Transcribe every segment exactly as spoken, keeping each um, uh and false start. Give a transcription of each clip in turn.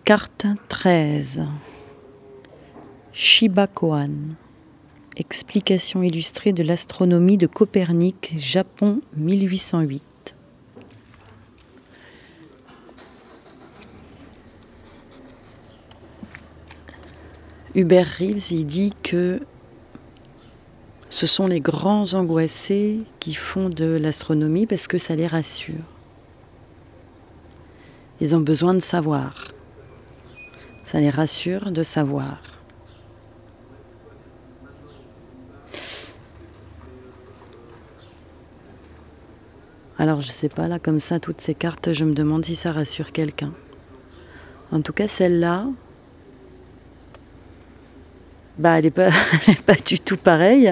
Carte treize. Shibakoan. Explication illustrée de l'astronomie de Copernic, Japon, mille huit cent huit. Hubert Reeves, il dit que ce sont les grands angoissés qui font de l'astronomie parce que ça les rassure. Ils ont besoin de savoir. Ça les rassure de savoir. Alors je sais pas, là comme ça, toutes ces cartes, je me demande si ça rassure quelqu'un. En tout cas, celle-là, bah elle est pas, elle est pas du tout pareille.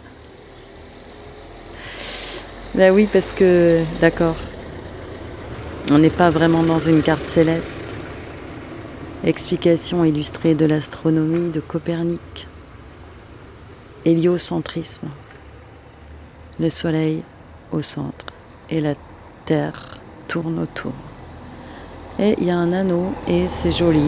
Ben oui, parce que, d'accord, on n'est pas vraiment dans une carte céleste. Explication illustrée de l'astronomie de Copernic. Héliocentrisme. Le soleil au centre et la Terre tourne autour. Et il y a un anneau et c'est joli.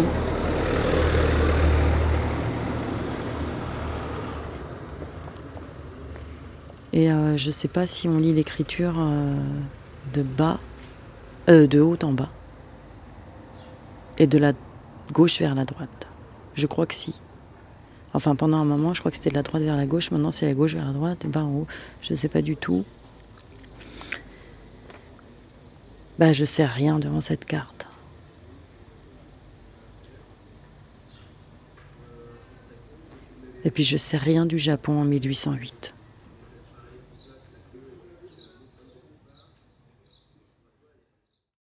Et euh, je ne sais pas si on lit l'écriture euh, de bas, euh, de haut en bas, et de la gauche vers la droite. Je crois que si. Enfin, pendant un moment, je crois que c'était de la droite vers la gauche. Maintenant, c'est la gauche vers la droite, et bas en haut. Je ne sais pas du tout. Bah, je ne sais rien devant cette carte. Et puis, je ne sais rien du Japon en mille huit cent huit.